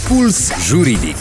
Puls Juridic.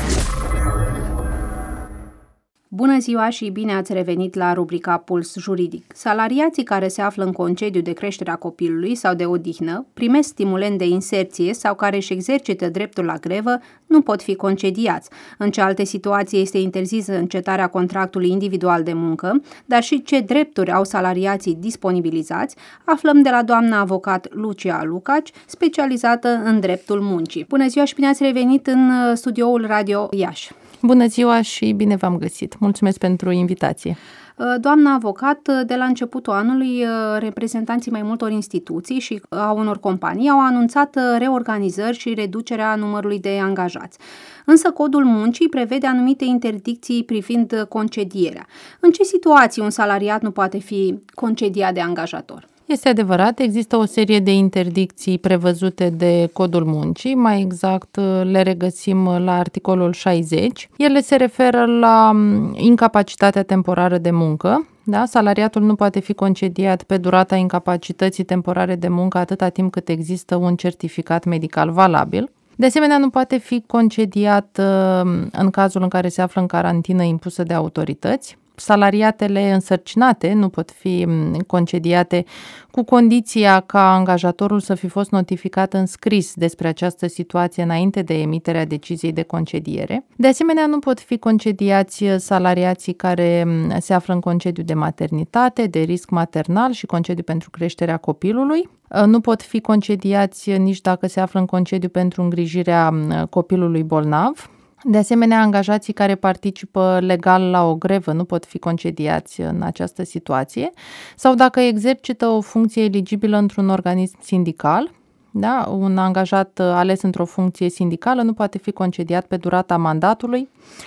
Bună ziua și bine ați revenit la rubrica Puls Juridic. Salariații care se află în concediu de creștere a copilului sau de odihnă, primesc stimulent de inserție sau care își exercită dreptul la grevă, nu pot fi concediați. În ce alte situații este interzisă încetarea contractului individual de muncă, dar și ce drepturi au salariații disponibilizați, aflăm de la doamna avocat Lucia Lucaci, specializată în dreptul muncii. Bună ziua și bine ați revenit în studioul Radio Iași. Bună ziua și bine v-am găsit. Mulțumesc pentru invitație. Doamna avocat, de la începutul anului, reprezentanții mai multor instituții și a unor companii au anunțat reorganizări și reducerea numărului de angajați. Însă codul muncii prevede anumite interdicții privind concedierea. În ce situații un salariat nu poate fi concediat de angajator? Este adevărat, există o serie de interdicții prevăzute de Codul Muncii, mai exact le regăsim la articolul 60. Ele se referă la incapacitatea temporară de muncă. Da? Salariatul nu poate fi concediat pe durata incapacității temporare de muncă atâta timp cât există un certificat medical valabil. De asemenea, nu poate fi concediat în cazul în care se află în carantină impusă de autorități. Salariatele însărcinate nu pot fi concediate cu condiția ca angajatorul să fi fost notificat în scris despre această situație înainte de emiterea deciziei de concediere. De asemenea, nu pot fi concediați salariații care se află în concediu de maternitate, de risc maternal și concediu pentru creșterea copilului. Nu pot fi concediați nici dacă se află în concediu pentru îngrijirea copilului bolnav. De asemenea, angajații care participă legal la o grevă nu pot fi concediați în această situație sau dacă exercită o funcție eligibilă într-un organism sindical. Da? Un angajat ales într-o funcție sindicală nu poate fi concediat pe durata mandatului.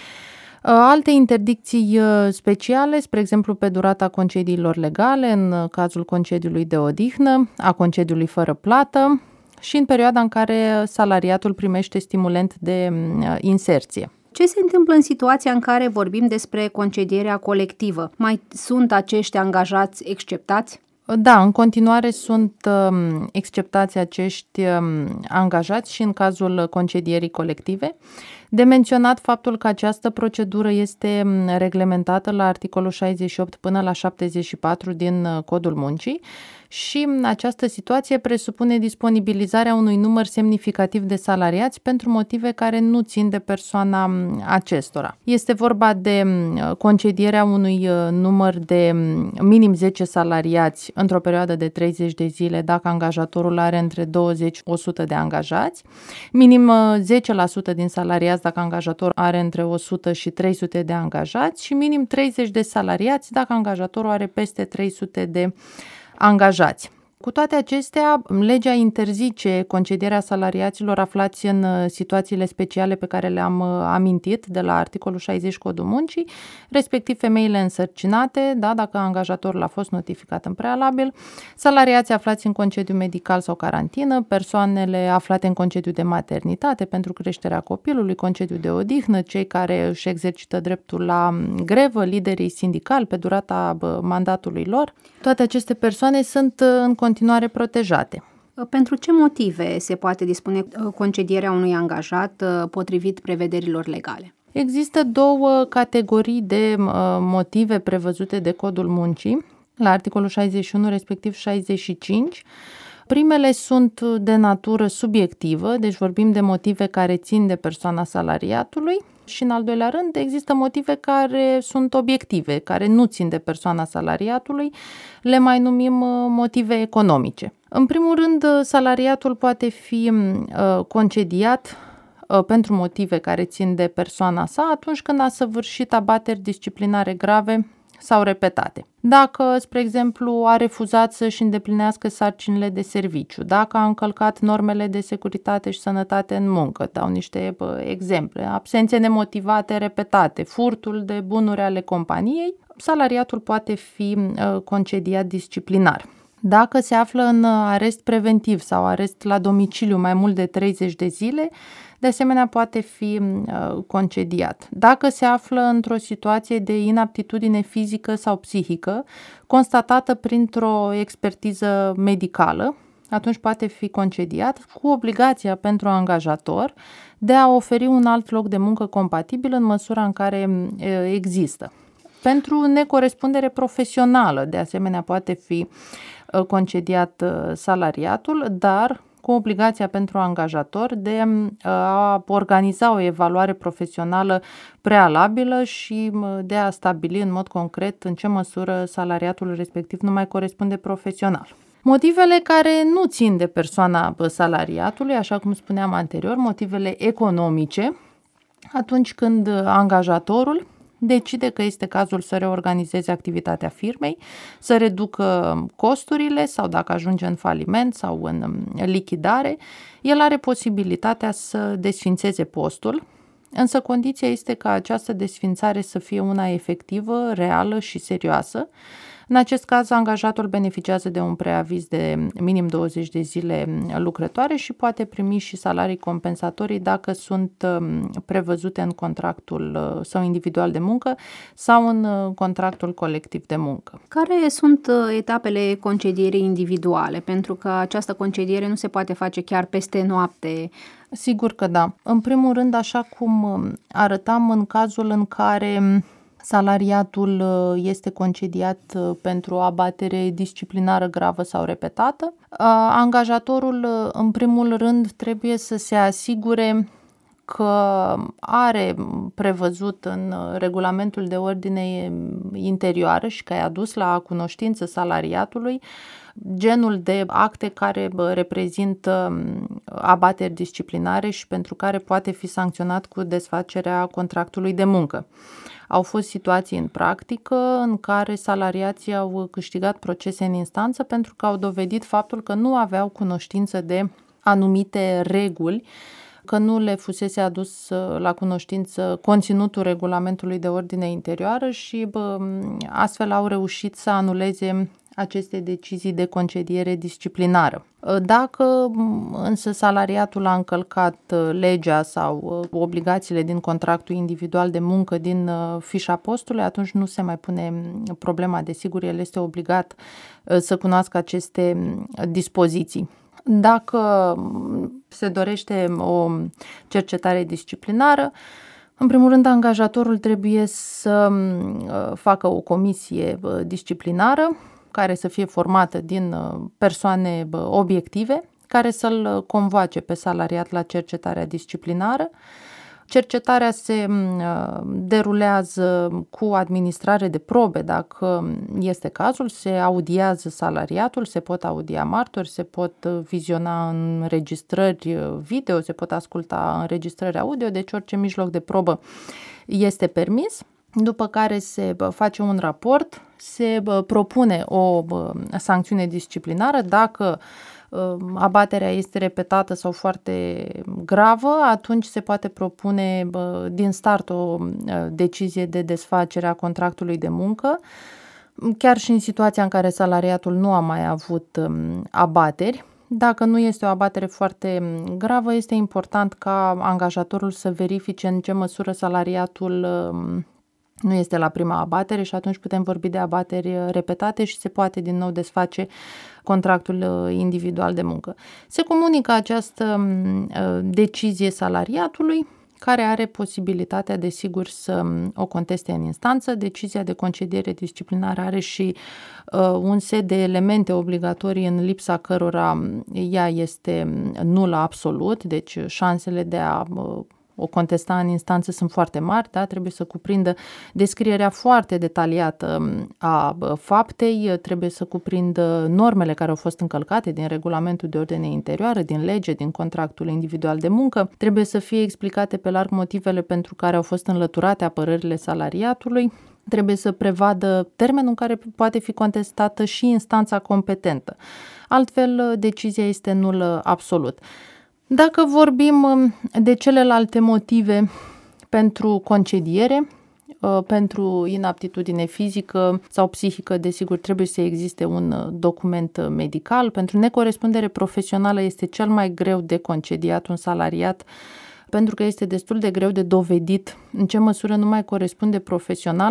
Alte interdicții speciale, spre exemplu pe durata concediilor legale, în cazul concediului de odihnă, a concediului fără plată, și în perioada în care salariatul primește stimulent de inserție. Ce se întâmplă în situația în care vorbim despre concedierea colectivă? Mai sunt acești angajați exceptați? Da, în continuare sunt exceptați acești angajați și în cazul concedierii colective. De menționat faptul că această procedură este reglementată la articolul 68 până la 74 din Codul Muncii și această situație presupune disponibilizarea unui număr semnificativ de salariați pentru motive care nu țin de persoana acestora. Este vorba de concedierea unui număr de minim 10 salariați într-o perioadă de 30 de zile dacă angajatorul are între 20-100 de angajați, minim 10% din salariați dacă angajatorul are între 100 și 300 de angajați și minim 30 de salariați dacă angajatorul are peste 300 de angajați. Cu toate acestea, legea interzice concedierea salariaților aflați în situațiile speciale pe care le-am amintit de la articolul 60 Codul Muncii, respectiv femeile însărcinate, da, dacă angajatorul a fost notificat în prealabil, salariații aflați în concediu medical sau carantină, persoanele aflate în concediu de maternitate pentru creșterea copilului, concediu de odihnă, cei care își exercită dreptul la grevă, liderii sindicali pe durata mandatului lor. Toate aceste persoane sunt în continuare protejate. Pentru ce motive se poate dispune concedierea unui angajat potrivit prevederilor legale? Există două categorii de motive prevăzute de Codul Muncii, la articolul 61, respectiv 65. Primele sunt de natură subiectivă, deci vorbim de motive care țin de persoana salariatului. Și în al doilea rând există motive care sunt obiective, care nu țin de persoana salariatului, le mai numim motive economice. În primul rând, salariatul poate fi concediat pentru motive care țin de persoana sa atunci când a săvârșit abateri disciplinare grave sau repetate. Dacă, spre exemplu, a refuzat să-și îndeplinească sarcinile de serviciu, dacă a încălcat normele de securitate și sănătate în muncă, dau niște exemple, absențe nemotivate repetate, furtul de bunuri ale companiei, salariatul poate fi concediat disciplinar. Dacă se află în arest preventiv sau arest la domiciliu mai mult de 30 de zile, de asemenea poate fi concediat. Dacă se află într-o situație de inaptitudine fizică sau psihică, constatată printr-o expertiză medicală, atunci poate fi concediat cu obligația pentru angajator de a oferi un alt loc de muncă compatibil în măsura în care există. Pentru necorespundere profesională, de asemenea, poate fi concediat salariatul, dar cu obligația pentru angajator de a organiza o evaluare profesională prealabilă și de a stabili în mod concret în ce măsură salariatul respectiv nu mai corespunde profesional. Motivele care nu țin de persoana salariatului, așa cum spuneam anterior, motivele economice, atunci când angajatorul decide că este cazul să reorganizeze activitatea firmei, să reducă costurile sau dacă ajunge în faliment sau în lichidare, el are posibilitatea să desfințeze postul, însă condiția este ca această desfințare să fie una efectivă, reală și serioasă. În acest caz, angajatul beneficiază de un preaviz de minim 20 de zile lucrătoare și poate primi și salarii compensatorii dacă sunt prevăzute în contractul său individual de muncă sau în contractul colectiv de muncă. Care sunt etapele concedierii individuale? Pentru că această concediere nu se poate face chiar peste noapte. Sigur că da. În primul rând, așa cum arătam în cazul în care salariatul este concediat pentru o abatere disciplinară gravă sau repetată, angajatorul, în primul rând, trebuie să se asigure că are prevăzut în regulamentul de ordine interioară și că a adus la cunoștință salariatului genul de acte care reprezintă abateri disciplinare și pentru care poate fi sancționat cu desfacerea contractului de muncă. Au fost situații în practică în care salariații au câștigat procese în instanță pentru că au dovedit faptul că nu aveau cunoștință de anumite reguli, că nu le fusese adus la cunoștință conținutul regulamentului de ordine interioară și astfel au reușit să anuleze aceste decizii de concediere disciplinară. Dacă însă salariatul a încălcat legea sau obligațiile din contractul individual de muncă din fișa postului, atunci nu se mai pune problema, desigur, el este obligat să cunoască aceste dispoziții. Dacă se dorește o cercetare disciplinară, în primul rând, angajatorul trebuie să facă o comisie disciplinară care să fie formată din persoane obiective, care să-l convoace pe salariat la cercetarea disciplinară. Cercetarea se derulează cu administrare de probe, dacă este cazul, se audiază salariatul, se pot audia martori, se pot viziona înregistrări video, se pot asculta înregistrări audio, deci orice mijloc de probă este permis. După care se face un raport, se propune o sancțiune disciplinară. Dacă abaterea este repetată sau foarte gravă, atunci se poate propune din start o decizie de desfacere a contractului de muncă, chiar și în situația în care salariatul nu a mai avut abateri. Dacă nu este o abatere foarte gravă, este important ca angajatorul să verifice în ce măsură salariatul nu este la prima abatere și atunci putem vorbi de abateri repetate și se poate din nou desface contractul individual de muncă. Se comunică această decizie salariatului, care are posibilitatea, desigur, să o conteste în instanță. Decizia de concediere disciplinară are și un set de elemente obligatorii în lipsa cărora ea este nulă absolut, deci șansele de a o contesta în instanță sunt foarte mari, da? Trebuie să cuprindă descrierea foarte detaliată a faptei, trebuie să cuprindă normele care au fost încălcate din regulamentul de ordine interioară, din lege, din contractul individual de muncă, trebuie să fie explicate pe larg motivele pentru care au fost înlăturate apărările salariatului, trebuie să prevadă termenul în care poate fi contestată și instanța competentă. Altfel, decizia este nulă absolut. Dacă vorbim de celelalte motive pentru concediere, pentru inaptitudine fizică sau psihică, desigur, trebuie să existe un document medical. Pentru necorespundere profesională este cel mai greu de concediat un salariat, pentru că este destul de greu de dovedit în ce măsură nu mai corespunde profesional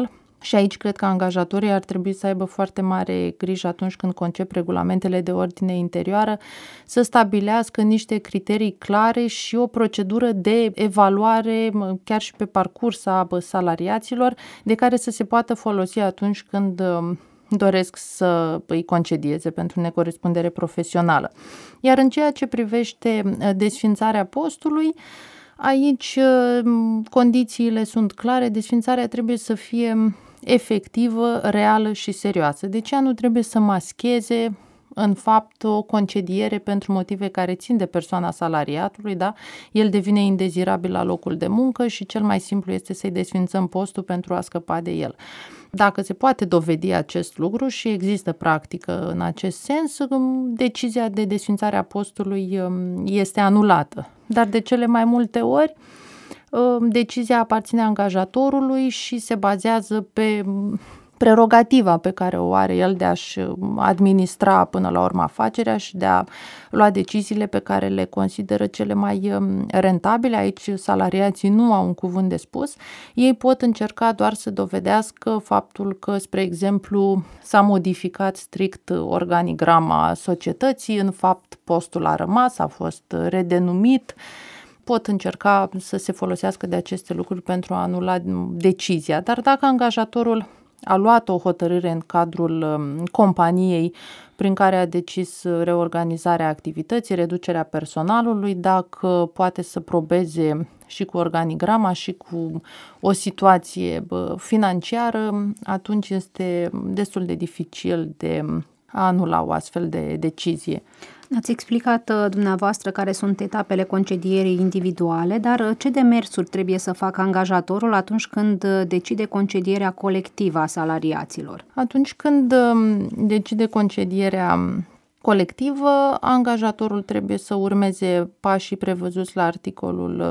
Și aici cred că angajatorii ar trebui să aibă foarte mare grijă atunci când concep regulamentele de ordine interioară, să stabilească niște criterii clare și o procedură de evaluare, chiar și pe parcurs, a salariaților, de care să se poată folosi atunci când doresc să îi concedieze pentru necorespundere profesională. Iar în ceea ce privește desființarea postului, aici condițiile sunt clare, desființarea trebuie să fie efectivă, reală și serioasă. Deci ea nu trebuie să mascheze în fapt o concediere pentru motive care țin de persoana salariatului, da? El devine indezirabil la locul de muncă și cel mai simplu este să-i desființăm postul pentru a scăpa de el. Dacă se poate dovedi acest lucru și există practică în acest sens, decizia de desființare a postului este anulată. Dar de cele mai multe ori, decizia aparține angajatorului și se bazează pe prerogativa pe care o are el de a-și administra până la urmă afacerea și de a lua deciziile pe care le consideră cele mai rentabile. Aici salariații nu au un cuvânt de spus. Ei pot încerca doar să dovedească faptul că, spre exemplu, s-a modificat strict organigrama societății, în fapt postul a rămas, a fost redenumit. Pot încerca să se folosească de aceste lucruri pentru a anula decizia, dar dacă angajatorul a luat o hotărâre în cadrul companiei prin care a decis reorganizarea activității, reducerea personalului, dacă poate să probeze și cu organigrama și cu o situație financiară, atunci este destul de dificil de a anula o astfel de decizie. Ați explicat dumneavoastră care sunt etapele concedierii individuale, dar ce demersuri trebuie să facă angajatorul atunci când decide concedierea colectivă a salariaților? Atunci când decide concedierea colectivă, angajatorul trebuie să urmeze pașii prevăzuți la articolul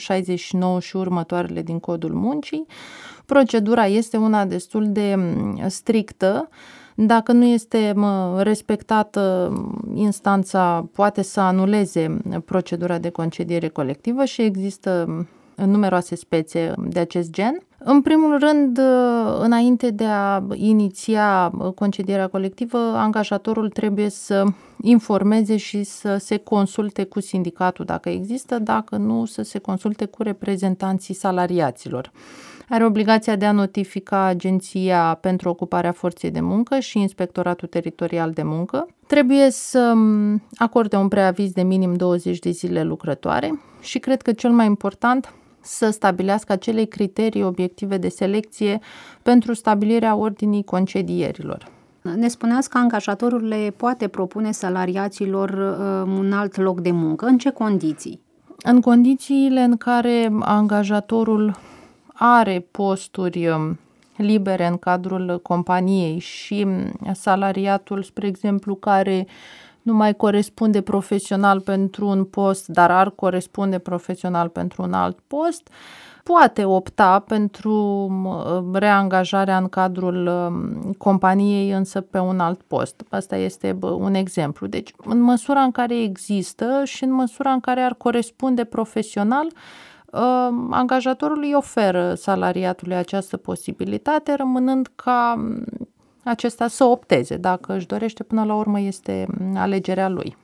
69 și următoarele din Codul Muncii. Procedura este una destul de strictă. Dacă nu este respectată, instanța poate să anuleze procedura de concediere colectivă și există numeroase spețe de acest gen. În primul rând, înainte de a iniția concedierea colectivă, angajatorul trebuie să informeze și să se consulte cu sindicatul dacă există, dacă nu, să se consulte cu reprezentanții salariaților. Are obligația de a notifica Agenția pentru Ocuparea Forței de Muncă și Inspectoratul Teritorial de Muncă. Trebuie să acorde un preaviz de minim 20 de zile lucrătoare și cred că cel mai important să stabilească acele criterii obiective de selecție pentru stabilirea ordinii concedierilor. Ne spuneați că angajatorul le poate propune salariaților un alt loc de muncă. În ce condiții? În condițiile în care angajatorul are posturi libere în cadrul companiei și salariatul, spre exemplu, care nu mai corespunde profesional pentru un post, dar ar corespunde profesional pentru un alt post, poate opta pentru reangajarea în cadrul companiei, însă pe un alt post. Asta este un exemplu. Deci, în măsura în care există și în măsura în care ar corespunde profesional, angajatorul îi oferă salariatului această posibilitate, rămânând ca acesta să opteze. Dacă își dorește, până la urmă este alegerea lui.